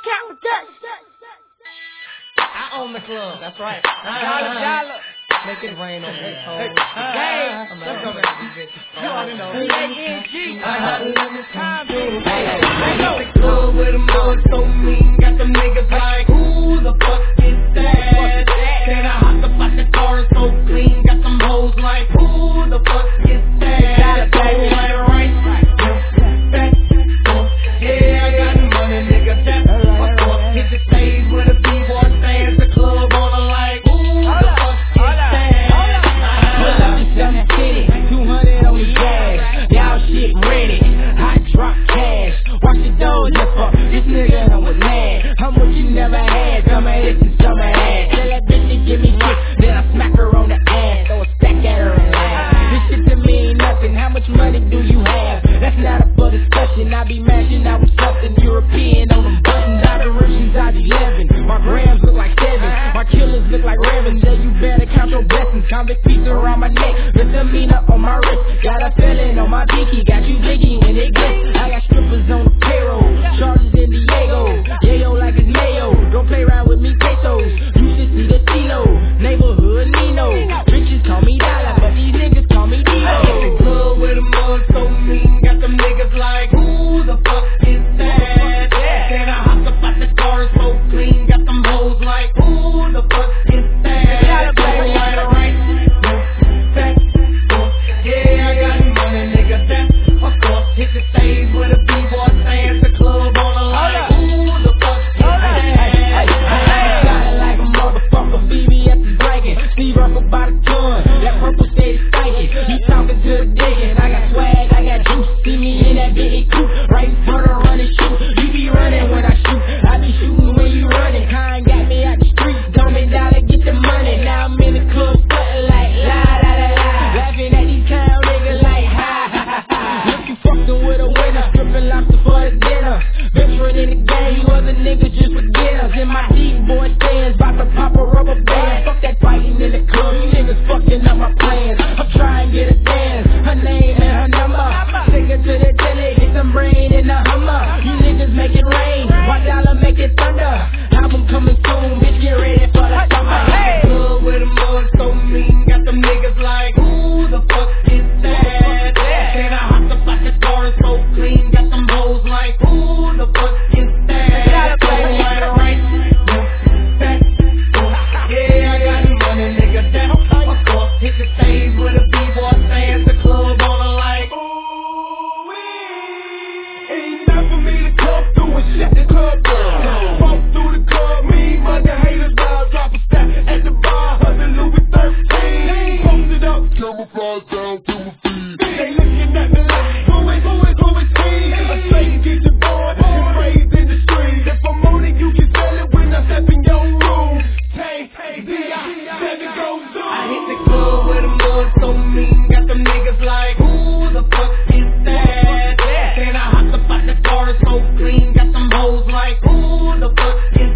I own the club, that's right. Dollar. Make it rain on me. Let's go, man. You already know. B-A-N-G. I know the club with a mud so mean. Got them niggas like, who the fuck is that? Then I hop up out the car so clean. Got some hoes like, who the fuck is that? Got a baby right. Yeah, I got money, nigga. That's what's up. Hit the stage with a B-boy stands. The club on a like, who the fuck is that? Pull up the 750, 200 on the gas. Y'all shit ready. Hot drop cash. Watch the doors lift up. This nigga know what mad. How much you never had? Some of this and some of that. Tell that bitch to give me kick. Then I smack her on the ass. Throw a stack at her and laugh. This shit to me ain't nothing. How much money do you have? That's not up for discussion. I be mashing out with something European on them buttons. Operations out 11. My grams look like 7. My killers look like ravens. Yeah, you better count your blessings. Convict pizza around my neck. Misdemeanor on my wrist. Got a felon on my pinky. Got you blinking when it gets. I got strippers on the payroll. Charges in Diego. Yayo like it's mayo. Don't play around with me, pesos. You should see the Tino. Neighborhood Nino. Bitches call me Dollar, but these niggas call me Dino. I hit the club with a mug so mean. Got them niggas like, who the fuck is that? Then I hop up out the car so clean. Got some hoes like, who the fuck is that? Yeah, I got money, nigga. That's of course. Hit the stage with a B-boy stands. The club on a like, who the fuck is that? Got it like a motherfucker. BBS is breaking. Steve Russell by the ton. That purple steady stinking. He talking to the digging. I got swag, I got juice. See me in that big coupe. Right in front of run and shoot. You be running when I shoot. I be shooting when you running. Kind got me out the streets. Dumb me down to get the money. Now I'm in the club sweating like la la la la. Laughing at these clown niggas like ha ha ha ha. Look, you fucking with a winner. Stripping lobster for the dinner. Veteran in the game. You other niggas just beginners. In my deep boy stands. About to pop a rubber band. Fuck that fighting in the club. You niggas fucking up my plans. I'm trying to get a dance. Her name and her number. Take her to the telly. Get some brain in the Hummer. You niggas make it rain. My dollar make it thunder. Album coming soon. Bitch, get ready for the summer. Hey, club with a mug so mean. Got them niggas like, who the fuck is that? Then I hopped up out the car so clean. Got some hoes like, who the fuck is that? Yeah, I got money, nigga. That's of course. Hit the stage with a B-boy stands. The club on a like, ooh, ain't nothing for me to come through and shut the club down. Walk through the club, me, mother haters down. Drop a stack at the bar, 100 Louis 13. Post it up, camouflage down to my feet. They looking at me like, who is he? A straight get your boy, and raised in the street. If I'm on it, you can tell it when I step in your room. Hey, let it go zoom. I hit the club with a mud so mean. Got them niggas like, who the fuck is that? Then I hopped up out the car so clean. Got some hoes like, who the fuck is